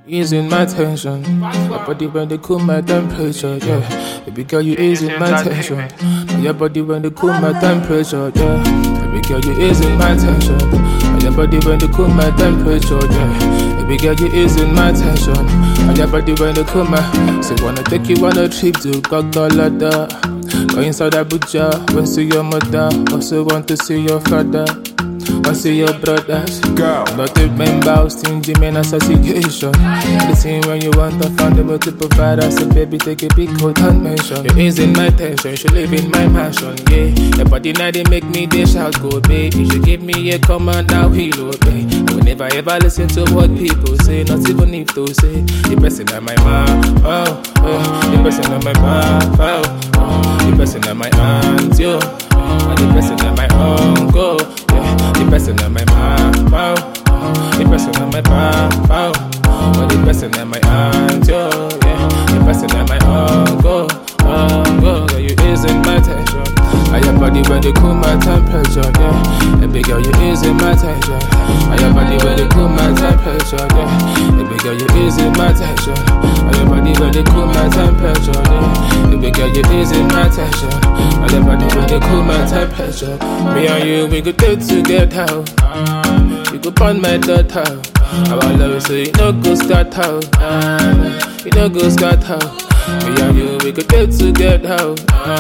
Easing my tension. Your body when they cool my temperature, yeah. Baby girl, you easing my tension. Your body when they cool my temperature, yeah. Baby girl, you easing my tension. Your body when they cool my temperature, yeah. Baby girl, you easing my tension. Your body when they cool my. So wanna take you on a trip to Kokolada. Go inside Abuja, want to see your mother. Also want to see your father. Want to see your brothers. Girl, Not a member, stingy men association. The same when you want to find a way to provide us. So baby, take a big coat and mention. You easing my tension, you should live in my mansion, yeah. Your body now they make me they shout go, babe. You should give me a command now, he'll obey. I will never ever listen to what people say, not even if to say. The person at my mouth, oh, oh. The person at my mouth, oh, oh. The person at my aunt, yo. And the person at my uncle, yeah. The person at my mouth, oh. The person at my mouth, oh. Or the person at my aunt, yo, yeah. The person at my uncle, uncle. Girl, you easing my tension. And your body when they cool my temperature, yeah. Baby girl, you easing my tension. And your body when they cool my temperature, yeah. Baby girl, you easing my tension. And your body when they cool my temperature, yeah. Baby girl, you easing my tension. And your body when they cool my temperature. Me and you, we could get together. You could burn my daughter. Our love so you no go start out. You no go start out. Me and you, we could get together.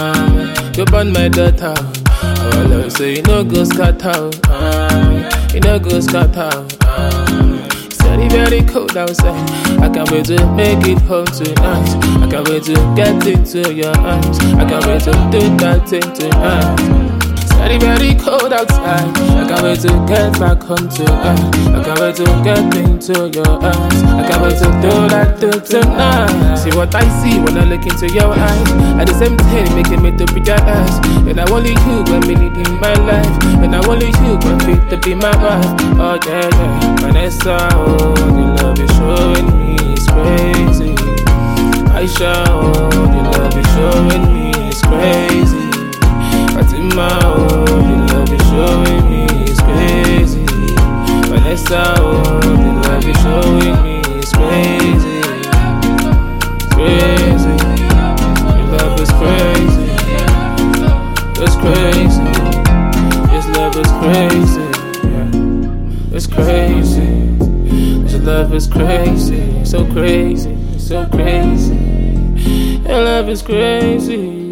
You burn my daughter. Our love so you no go scatter out. You no go scatter out. It's very, very cold outside. I can't wait to make it home tonight. I can't wait to get into your arms. I can't wait to do that thing tonight. Very, very cold outside. I can't wait to get back home tonight. I can't wait to get into your arms. I can't wait to do that thing tonight. See what I see when I look into your eyes. At the same time, making me to be your eyes. And I only you when me need in my life. And I only you when fit to be my wife. Oh yeah, yeah. Vanessa, oh, the love you're showing me is crazy. Aisha, oh, the love you're showing me is crazy. Fatima, oh, the love you're showing me is crazy. Vanessa, oh, the love you're showing me is crazy. Crazy. Your love is crazy. It's crazy. This love is crazy. Yeah. It's crazy. This love is crazy. So crazy. So crazy. Your love is crazy.